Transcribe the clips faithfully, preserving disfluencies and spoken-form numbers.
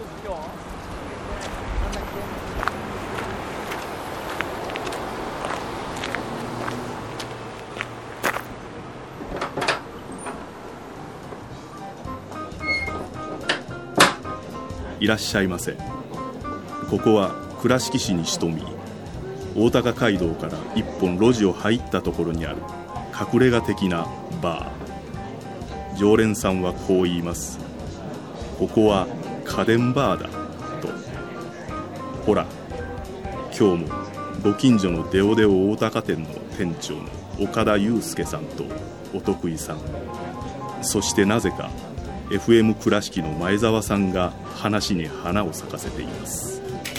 いらっしゃいませ。ここは倉敷市に潜み、大高街道から一本路地を入ったところにある隠れ家的なバー。常連さんはこう言います。ここは家電バーだと。ほら、今日もご近所のデオデオ大高店の店長の岡田祐介さんとお得意さん、そしてなぜかエフエム 倉敷の前澤さんが話に花を咲かせています。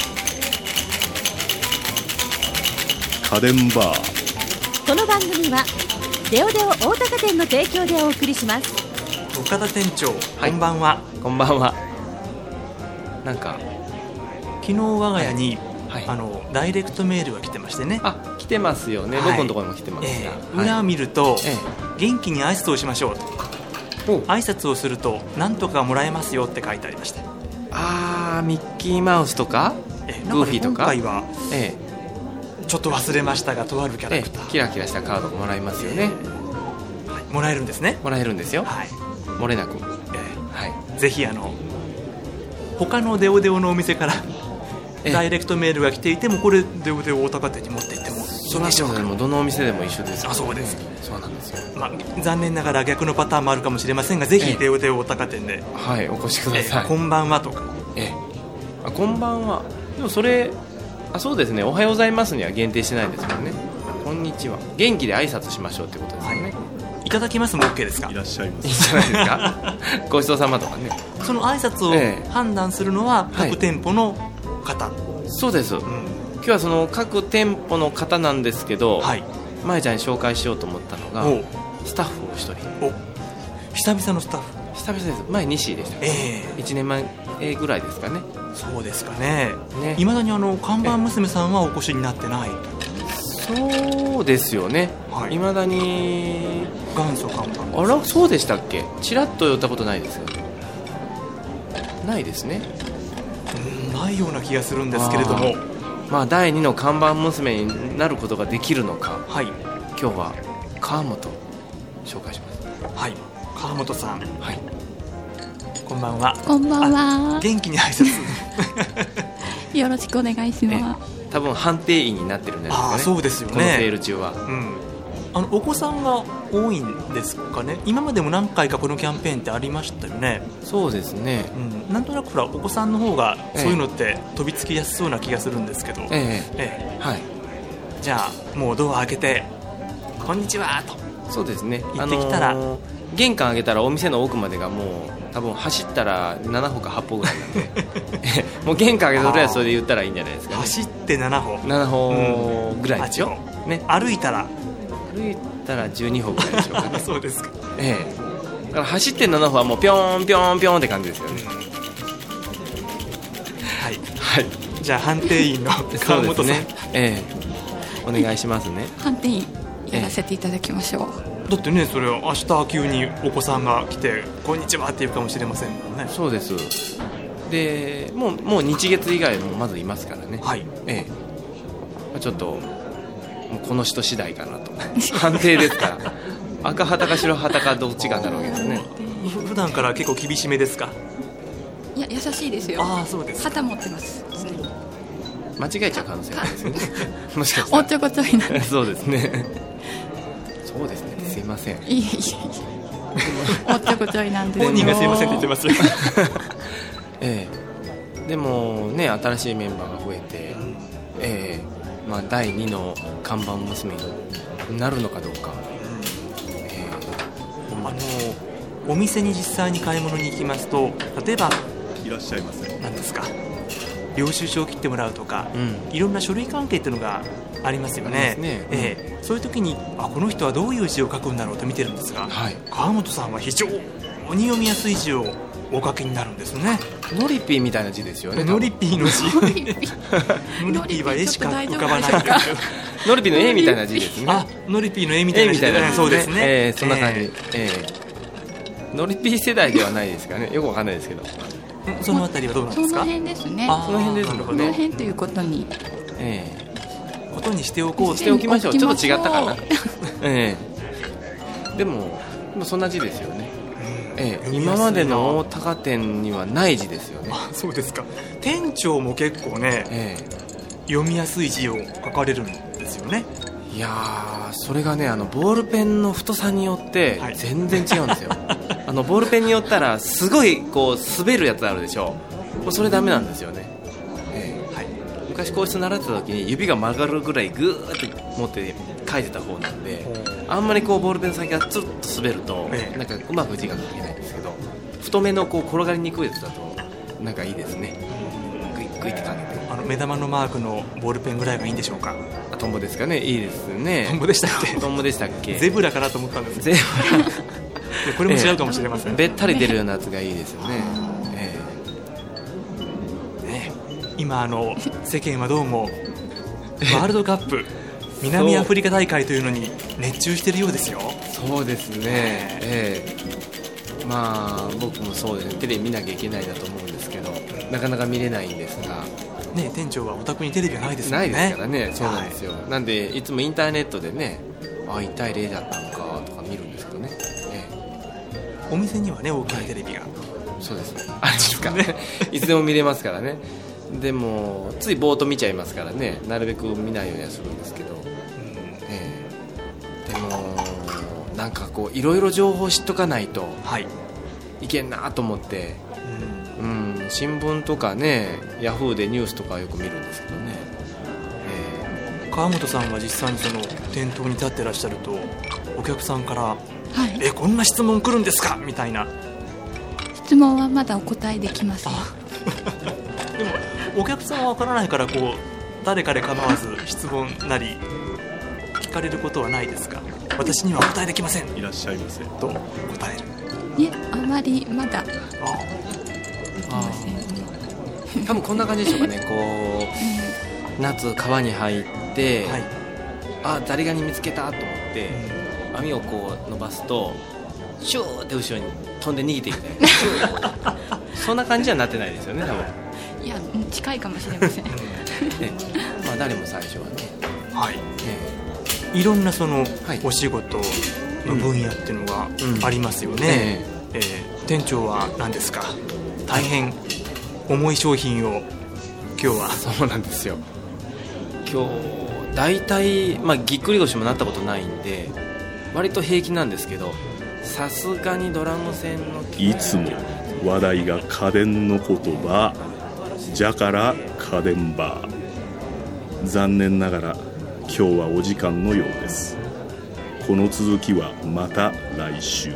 家電バー。 この番組はデオデオ大高店の提供でお送りします。 岡田店長、はい、こんばんは。 こんばんは。なんか昨日我が家に、 はいはい、 あのダイレクトメールが来てましてね。 あ、来てますよね、はい、僕のところにも来てますが、 えー、裏を見ると、 えー、元気に挨拶をしましょうと、挨拶をすると何とかもらえますよって書いてありました。 あー、ミッキーマウスとか、 えー、 グーフィーとか。 今回は、えー、ちょっと忘れましたがとあるキャラクター、 えー、キラキラしたカードがもらえますよね、 えーはい、もらえるんですね。 もらえるんですよ、 はい、 漏れなく、 えーはい、 ぜひあの他のデオデオのお店からダイレクトメールが来ていても、これデオデオ大高店に持って行ってもいいでしょうか。 もどのお店でも一緒ですよ。 あ、そうです。 そうなんですよ、 まあ、残念ながら逆のパターンもあるかもしれませんが、ぜひデオデオ大高店で、 はい、お越しください。 えこんばんはとか、 えあ、こんばんは。でもそれ、あ、そうですね、おはようございますには限定してないですもんね。こんにちは、元気で挨拶しましょうってことですよね、はい、 いただきますも OK ですか。 いらっしゃいます。 いいじゃないですかごちそうさまとかね。 その挨拶を判断するのは各店舗の方、はい、 そうです、うん、今日はその各店舗の方なんですけど、はい、まえちゃんに紹介しようと思ったのがスタッフを一人。 お、久々のスタッフ。 久々です。前西でした、 えー、 いちねんまえぐらいですかね。 そうですかね。 ね、 いまだにあの看板娘さんはお越しになってない。 そうですよね、はい、まだに元祖看板。 あら、そうでしたっけ。ちらっと寄ったことないですよ。ないですね。 うん、ないような気がするんですけれども、 あ、まあ、だいにの看板娘になることができるのか、はい、今日は川本紹介します。 はい、川本さん、 はい、 こんばんは。 こんばんは。 元気に挨拶よろしくお願いします。 多分判定員になってるんじゃないですかね。 あ、そうですよね、 このセール中は、うん、 あのお子さんが多いんですかね。今までも何回かこのキャンペーンってありましたよね。 そうですね、 うん、なんとなくほらお子さんの方がそういうのって飛びつきやすそうな気がするんですけど、ええええ、はい、じゃあもうドア開けてこんにちはと。 そうですね、 行ってきたら、あのー、 玄関開けたらお店の奥までがもう多分走ったらななほかはっぽぐらいなんでもう玄関開けたらそれで言ったらいいんじゃないですかね。 走ってななほななほぐらいですよ、 うん、ね、歩いたら歩いたらじゅうにほぐらいでしょうかねそうですか、 ええ、だから走ってななほはもうピョーンピョーンピョーンって感じですよね、うん、 はい、はい、じゃあ判定員の川本さん、ね、 ええ、お願いしますね。 判定員やらせていただきましょう、 ええ、だってね、それ明日急にお子さんが来てこんにちはって言うかもしれませんもんね。 そうです。でもう、もう日月以外もまずいますからね、はい、ええ、ちょっともうこの人次第かなと判定ですから赤旗か白旗かどっちかになるわけですね。 普段から結構厳しめですか。 いや、優しいですよ。 ああ、そうです。 旗持ってます。 間違えちゃう可能性あるんですよねもしかしたらおっちょこちょいなそうですねそうですね、すいません。 いえいえおっちょこちょいなんですよ。 本人がすいませんって言ってますよええ、でもね、新しいメンバーが増えて、ええ、まあ、だいにの看板娘になるのかどうか、ええ、あのお店に実際に買い物に行きますと、例えばいらっしゃいませ。 何ですか、領収書を切ってもらうとか、うん、いろんな書類関係っていうのがありますよね。ね、ええ、そういう時にあこの人はどういう字を書くんだろうと見てるんですが、はい、川本さんは非常に読みやすい字をお書きになるんですね。 ノリピーみたいな字ですよね。 ノリピーの字ノリピーは絵しか浮かばないノリピーの絵みたいな字ですね。 あ、ノリピーの絵みたいな字ですね。そうですね、 えー、そんな感じ、えーえー、 ノリピー世代ではないですかね。よくわかんないですけど。 そのあたりはどうなんですか？ その辺ですね。 その辺ですね。 この辺ということに、 ええ、ことにしておこうしておきましょう。ちょっと違ったかな。ええ、でもでもそんな字ですよね。ええ、今までの大高店にはない字ですよね。 あ、そうですか。店長も結構ね、ええ、読みやすい字を書かれるんですよね。 いやー、それがね、あのボールペンの太さによって全然違うんですよ、はい、あのボールペンによったらすごいこう滑るやつあるでしょ。もうそれダメなんですよね、えーはい、昔硬質習ってた時に指が曲がるぐらいグーって持って書いてた方なんで、あんまりこうボールペンの先がツルッと滑ると、えー、なんかうまく字が書けないんですけど、太めのこう転がりにくいやつだとなんかいいですね。グイグイって書けて、 あの目玉のマークのボールペンぐらいがいいんでしょうか。 トンボですかね。いいですね。 トンボでしたっけ？ トンボでしたっけ？ ゼブラかなと思ったんです。ゼブラこれも違うかもしれません、 えー、べったり出るようなやつがいいですよね。えーね、今あの世間はどうもワールドカップ南アフリカ大会というのに熱中しているようですよ。 そうですね、えー、まあ僕もそうですね、テレビ見なきゃいけないなと思うんですけど、なかなか見れないんですがね、店長はお宅にテレビがないですもんね。 ないですからね。そうなんですよ、はい、なんでいつもインターネットでね、あいちたいゼロだったのかとか見るんですけどね、ええ、お店にはね大きなテレビが、 はい、そうですね、あれですからねいつでも見れますからね。でもついぼーっと見ちゃいますからね、なるべく見ないようにはするんですけど、うん、ええ、でもなんかこういろいろ情報知っとかないと、はい、いけんなと思って、うん、うん、新聞とかね、ヤフーでニュースとかよく見るんですけどね、 えー、川本さんは実際にその店頭に立ってらっしゃるとお客さんから、はい、えこんな質問来るんですかみたいな。 質問はまだお答えできませんでもお客さんは分からないからこう誰かで構わず質問なり聞かれることはないですか？私にはお答えできません、 いらっしゃいませと答える。 いえ、あまりまだ。ああ多分こんな感じでしょうかね。こう夏川に入って、はい、あザリガニ見つけたと思って、うん、網をこう伸ばすとシューって後ろに飛んで逃げていくみたいなそんな感じはなってないですよね多分。 いや近いかもしれません、ね、 まあ誰も最初はね、 はい、えー、いろんなそのお仕事の分野っていうのがありますよね、うんうん、えーえー、店長は何ですか？大変重い商品を今日は。 そうなんですよ。今日大体、まあ、ぎっくり腰もなったことないんで割と平気なんですけど、さすがにドラム線のいつも話題が家電の言葉じゃから家電バー。残念ながら今日はお時間のようです。この続きはまた来週。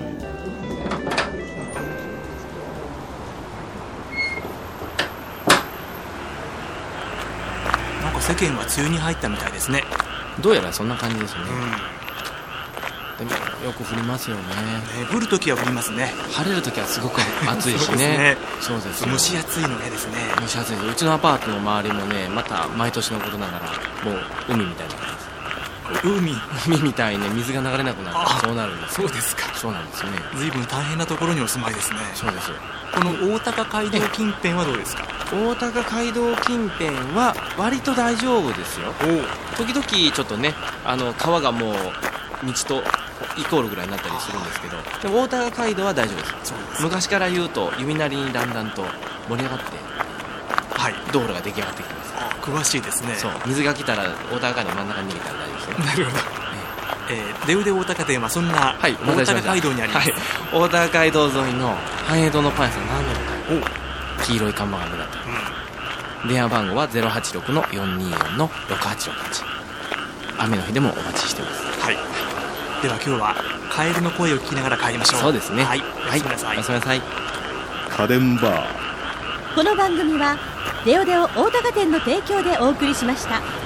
なんか世間は梅雨に入ったみたいですね。 どうやらそんな感じですね、うん、でもよく降りますよ ね, ね降るときは降りますね。 晴れるときはすごく暑いしねそうですね。そうです。 蒸し暑いのねですね。 蒸し暑いです。うちのアパートの周りもね、また毎年のことながらもう海みたいな感じです。 海海みたいに、ね、水が流れなくなるとそうなるんです。 そうですか。 そうなんですね。 随分大変なところにお住まいですね。 そうです。 この大高街道近辺はどうですか？ 大高街道近辺は割と大丈夫ですよ。時々ちょっとね、あの川がもう道とイコールぐらいになったりするんですけど、でも大高街道は大丈夫です。そうです。昔から言うと弓なりにだんだんと盛り上がって、はい、道路が出来上がってきてます。 詳しいですね。 そう水が来たら大高街道真ん中に逃げたら大丈夫ですよ。 なるほど、えー、デウデ大高店はそんな大高街道にあります、はい、 大高街道沿いの繁栄堂のパン屋さん何度も黄色い看板が目立って、うん、電話番号は ゼロはちろくのよんにーよんのろくはちろくはち。雨の日でもお待ちしてます。 はい。では今日はカエルの声を聞きながら帰りましょう。 そうですね。 はい。おやすみなさい。 はい、おやすみなさい。 家電バー。 この番組はレオデオ大高店の提供でお送りしました。